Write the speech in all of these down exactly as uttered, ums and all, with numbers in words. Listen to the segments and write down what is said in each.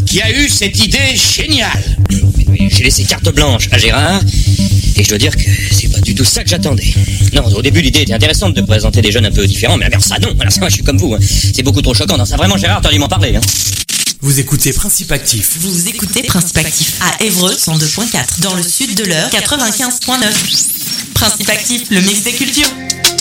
qui a eu cette idée géniale. J'ai laissé carte blanche à Gérard, et je dois dire que c'est pas du tout ça que j'attendais. Non, au début, l'idée était intéressante de présenter des jeunes un peu différents, mais alors ça, non, alors ça, moi, je suis comme vous, hein. C'est beaucoup trop choquant. Non, ça, vraiment, Gérard, t'aurais dû m'en parler, hein. Vous écoutez Principe Actif. Vous écoutez Principe Actif à Évreux cent deux virgule quatre, dans le sud de l'Eure quatre-vingt-quinze virgule neuf. Principe Actif, le mix des cultures.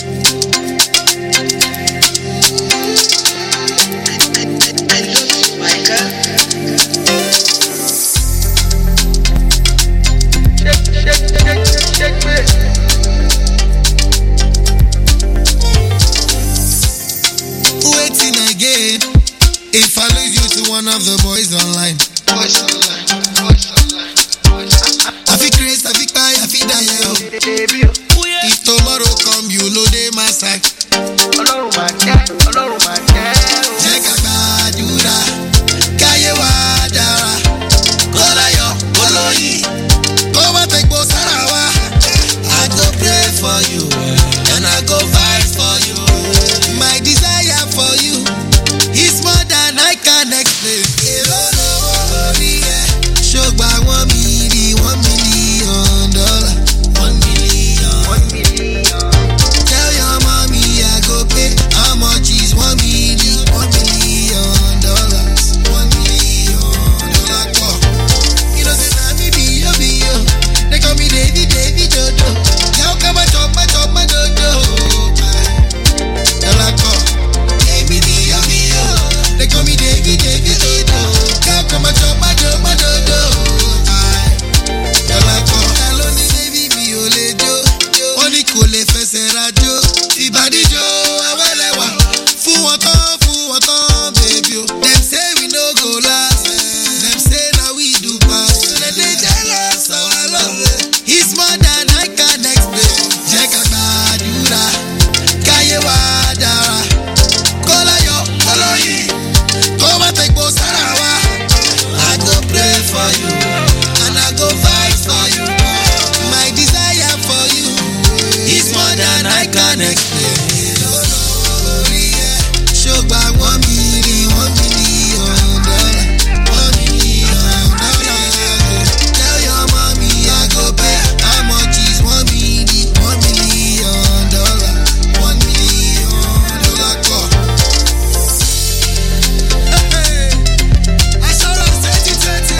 Waiting again. If I lose you to one of the boys online, boys online, boys online, boys online. I feel crazy, I feel cry, I feel die. If tomorrow come, you know they my side. Ọlọ́run máa jẹ́, Ọlọ́run máa jẹ́. Jẹ́ ká gbàdúrà, káyé wa dára. Kó láyọ̀, kó lóyìn, kó má tẹ̀gbọ́ sára wa. I go pray for you, and I go fight for you. My desire for you is more than I can explain. Ṣùgbọ́n one million, one million dollar, one million, one million. Tell your mommy I go pay. How much is one million, one million dollars, one million dollar call? You know say na me be yo be yo. They call me Davy Davy Dodo. Now come and chop my chop my dodo. Dollar call. Davy yo be yo. They call me Davy Davy Dodo. Now come and chop my chop my dodo. Dollar call. Hello ni Davy mi ò lè jó. Wọ́n ní kò lè fẹsẹ̀ rajó. Ìbàdí jó awẹ́lẹ́wà. Fún wọn tán, fún wọn tán, baby o. Dem say we no go last. Dem say na we do pass. Dem dey jealous our love. It's more than I can explain. Jẹ́ ká gbàdúrà, káyé wa dára. Kó láyọ̀, kó lóyìn, kó má tẹ̀gbọ́ sára wa. I go pray for you, and I go fight for you. My desire for you is more than I can explain. Ṣùgbọ́n one million, one million dollar, one million dollar. Tell your mommy I go pay. How much is one million, one million dollar, one million dollar call? Hey, I saw us twenty twenty.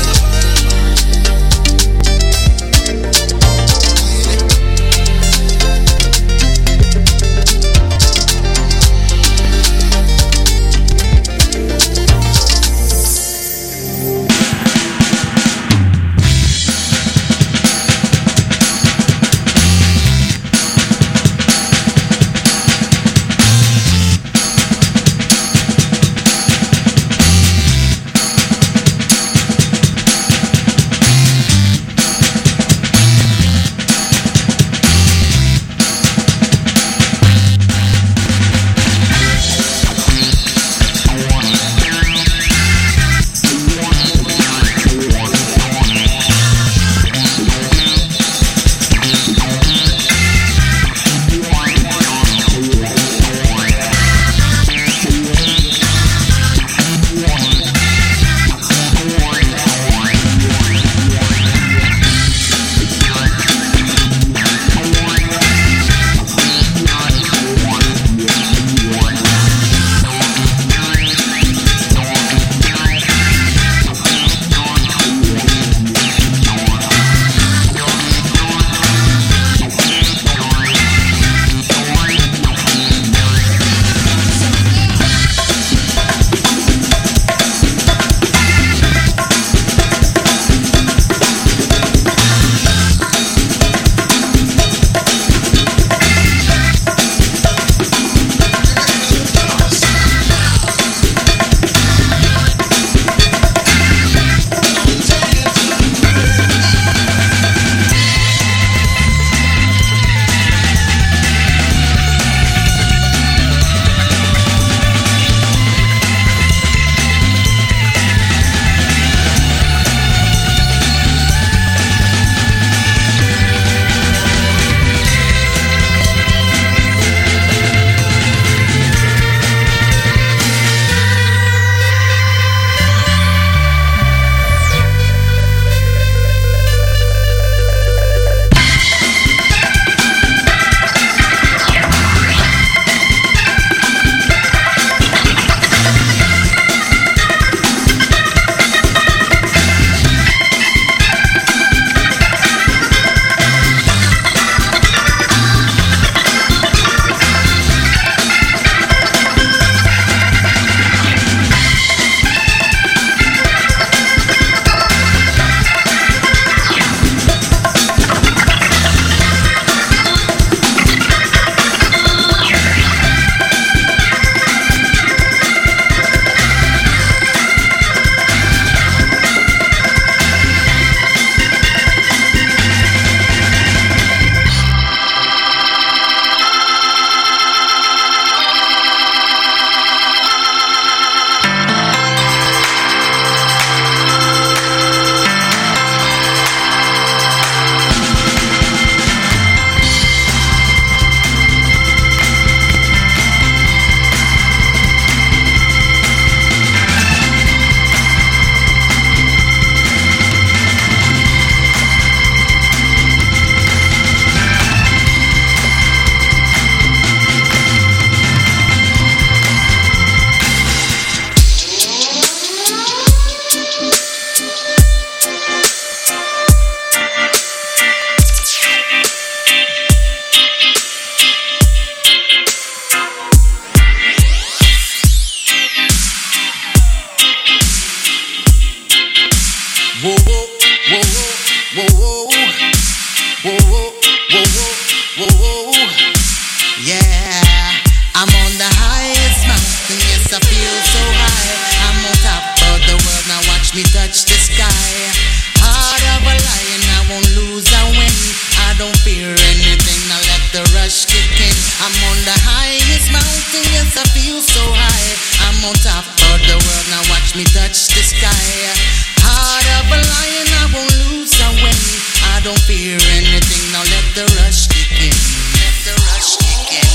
watch me touch the sky. Heart of a lion, I won't lose, I win. I don't fear anything, now let the rush kick in. Let the rush kick in.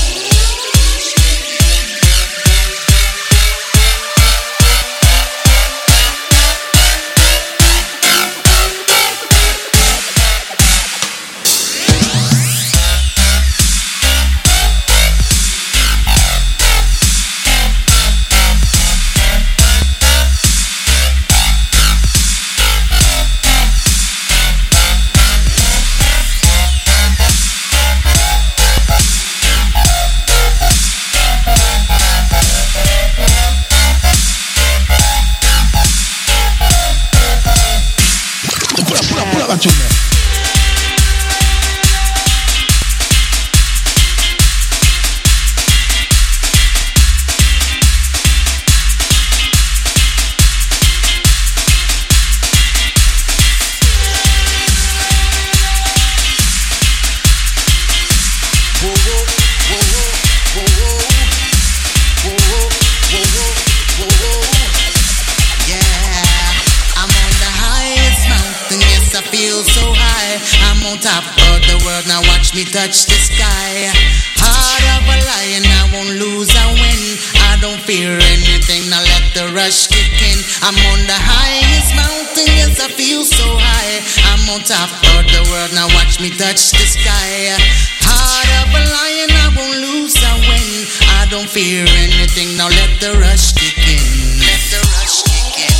Touch the sky. Heart of a lion, I won't lose, I win. I don't fear anything, now let the rush kick in. I'm on the highest mountain, yes I feel so high. I'm on top of the world, now watch me touch the sky. Heart of a lion, I won't lose, I win. I don't fear anything, now let the rush kick in. Let the rush kick in.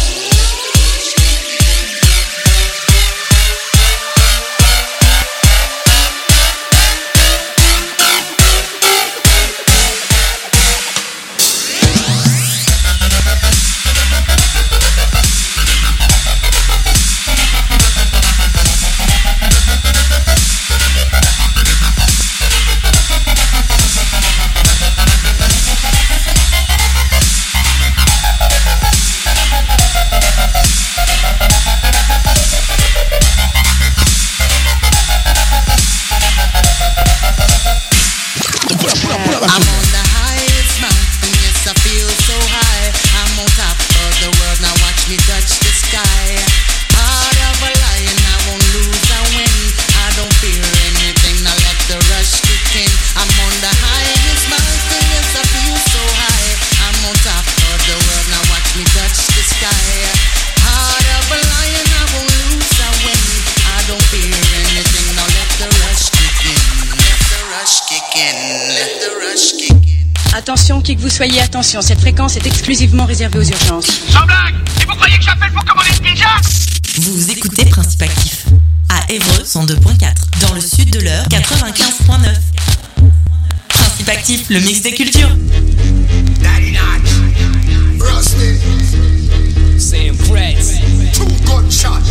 Attention, qui que vous soyez, attention, cette fréquence est exclusivement réservée aux urgences. Sans blague! Et vous croyez que j'appelle pour commander une pizza? Vous écoutez Principe Actif à Évreux cent deux point quatre, dans le sud de l'Eure quatre-vingt-quinze point neuf. Principe Actif, le mix des cultures. Daddy Notch, Rusty, Sam Preds, two gunshots.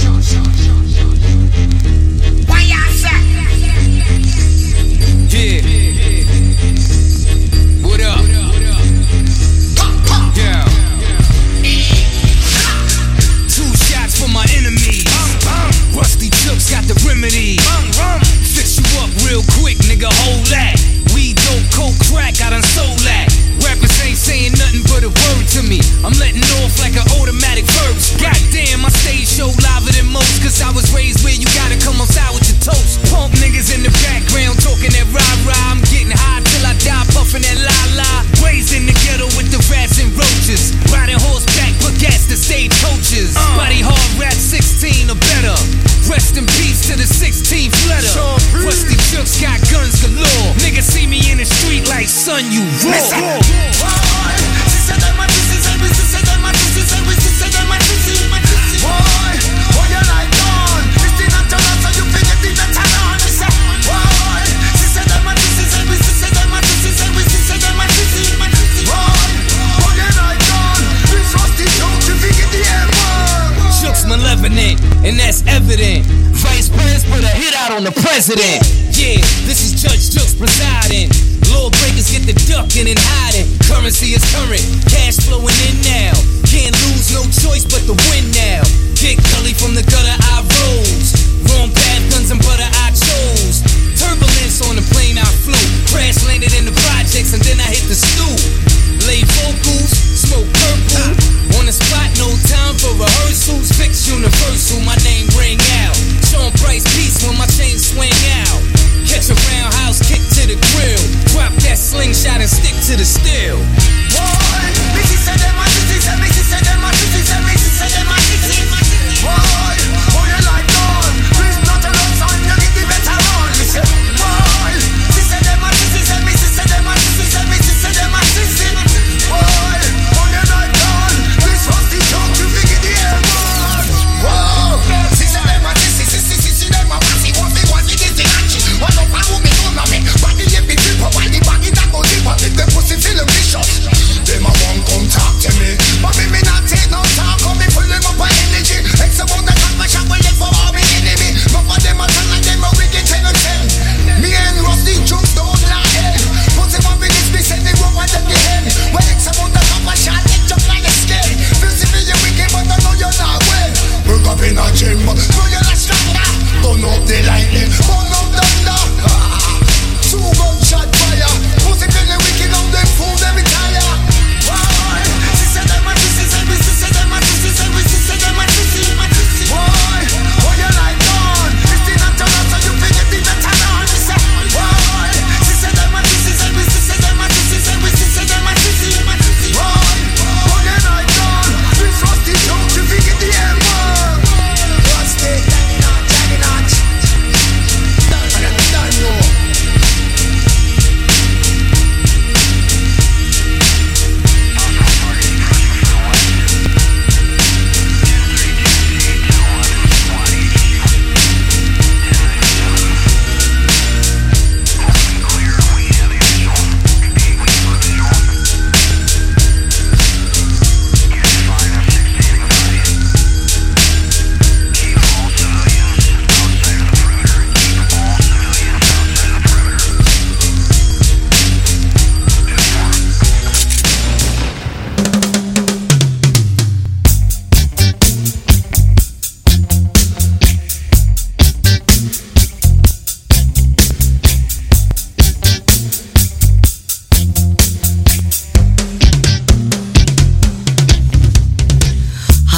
Why ya say? Yeah. What up? Yeah. Two shots for my enemies. Rusty Chooks got the remedy. Fix you up real quick, nigga, hold that. Weed, dope, coke, crack, I done sold that. Rappers ain't saying nothing but a word to me. I'm letting off like an automatic verse. Goddamn, my stage show liver than most. Cause I was raised where you gotta come outside with your toast. Punk niggas in the background talking that rah-rah. I'm getting high till I die, puffing that la-la. Raised in the ghetto with the rats and roaches. Riding horseback, put gas to stage coaches. Uh. Body hard rap sixteen or better. Rest in peace to the sixteenth letter. Sure. Rusty Chooks got guns galore. Niggas see me in the street like, son, you raw. Malevolent, and that's evident. Vice Prince put a hit out on the president. Yeah, this is Judge Chooks presiding. Lawbreakers get the ducking and hiding. Currency is current, cash flowing in now. Can't lose, no choice but to win now. Dick Gully from the gutter I rose. Wrong path, guns and butter I chose. Turbulence on the plane I flew. Crash landed in the projects and then I hit the stoop. Lay vocals, smoke purple. On the spot, no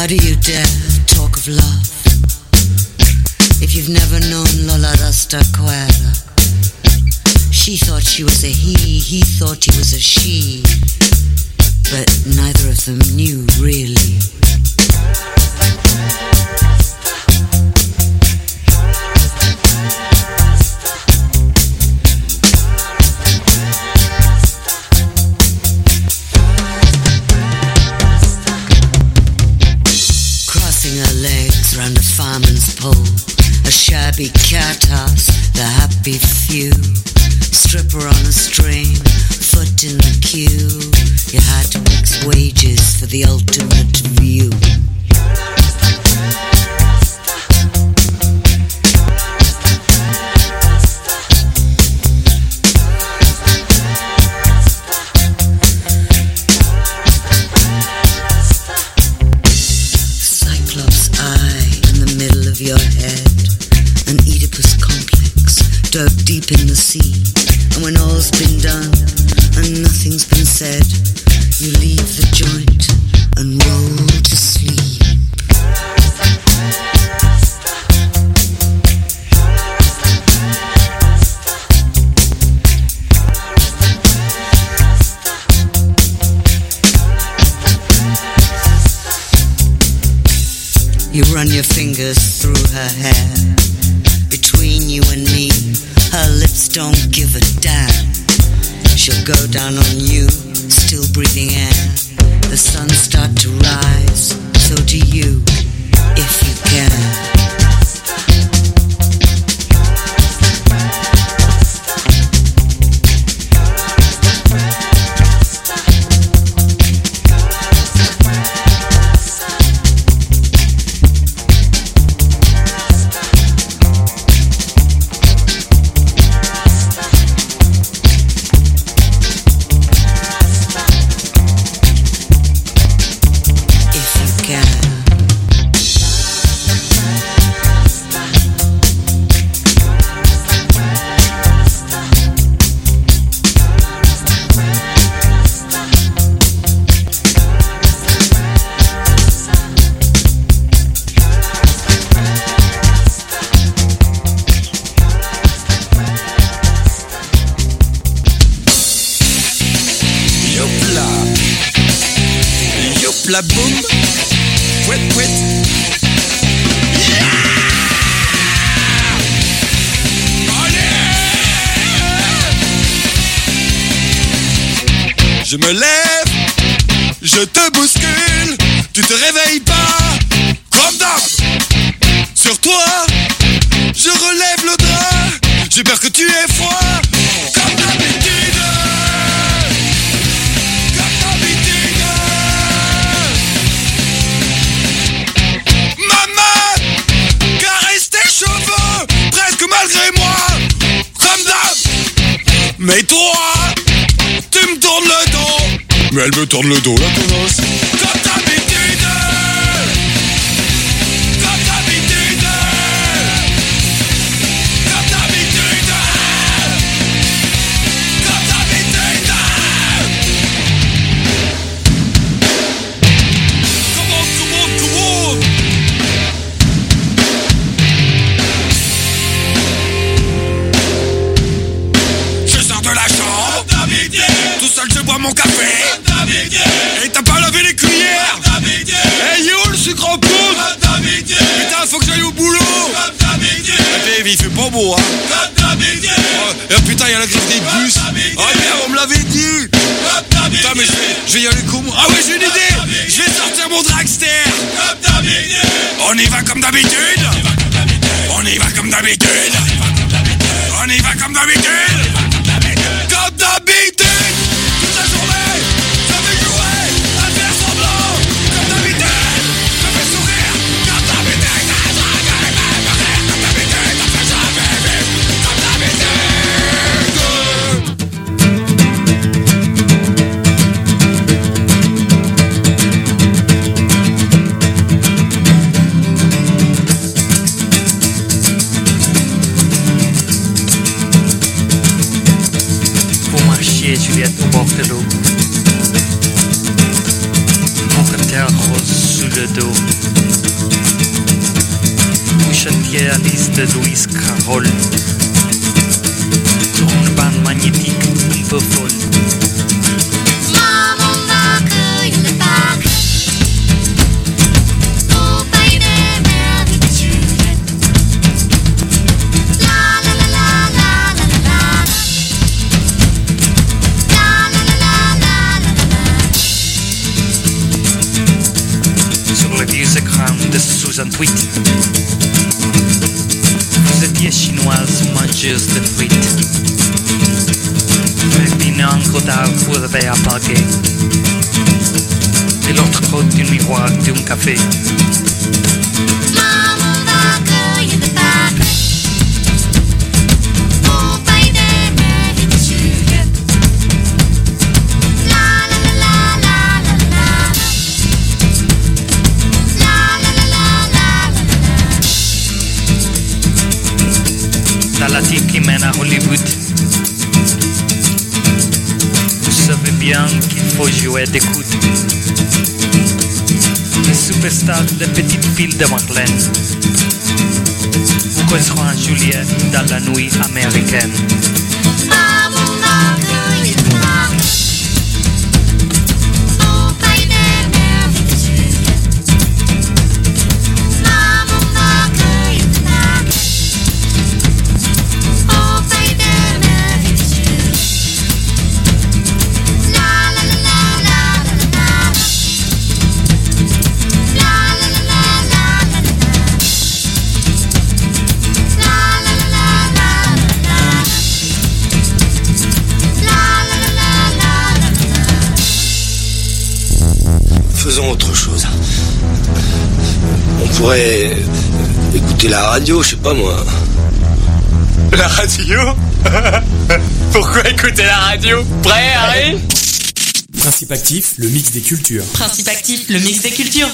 How do you dare talk of love if you've never known Lola Rastaquera? She thought she was a he, he thought he was a she, but neither of them knew really. Round a fireman's pole, a shabby cat house, the happy few. Stripper on a string, foot in the queue. You had to mix wages for the ultimate view. Your head, an Oedipus complex, dug deep in the sea. And when all's been done and nothing's been said, you leave the joint and roll to sleep. You run your fingers through her hair. Between you and me, her lips don't give a damn. She'll go down on you, still breathing air. The sun start to rise, so do you, if you can. La boum, pouet pouet. Yeah! Je me lève, je te bouscule, tu te réveilles pas, comme d'hab. Sur toi, je relève le drap, j'ai peur que tu aies froid, comme d'habitude. Malgré moi, comme d'hab. Mais toi, tu me tournes le dos. Mais elle me tourne le dos, la connasse. Comme d'habitude. Comme d'habitude. Comme d'habitude. Comme d'habitude. Come on, come on, come on. Tout seul je bois mon café. Et t'as pas lavé les cuillères. Hey yo le sucre en poudre. Putain faut que j'aille au boulot. Eh il fait pas beau hein. Oh, et putain y'a la grève des bus. Oh merde on me l'avait dit. Putain mais je vais, je vais y aller comment. Ah ouais j'ai une idée. Je vais sortir mon dragster. On y va comme d'habitude. On y va comme d'habitude. On y va comme d'habitude. Comme d'habitude. Toute la journée, ça fait jouer, à faire semblant. Comme d'habitude, ça fait sourire. Comme d'habitude, ça fait rire. Comme d'habitude, ça fait jamais vivre. Comme Juliette au bord de l'eau. Entre terre rose sous le dos. Bouchetière Alice de Louise Carroll. Sur une bande magnétique un peu folle. De soixante-huit. Vous étiez chinoise, mangeuse de frites. Et puis un gros d'art vous avez appagué. Et l'autre côté du miroir d'un café. La team qui mène à Hollywood. Vous savez bien qu'il faut jouer des coudes. Les superstars de petites filles de Marlène. Vous connaîtrez un Juliet dans la nuit américaine. Faisons autre chose. On pourrait écouter la radio, je sais pas moi. La radio? Pourquoi écouter la radio? Prêt, Harry? Principe actif, le mix des cultures. Principe actif, le mix des cultures.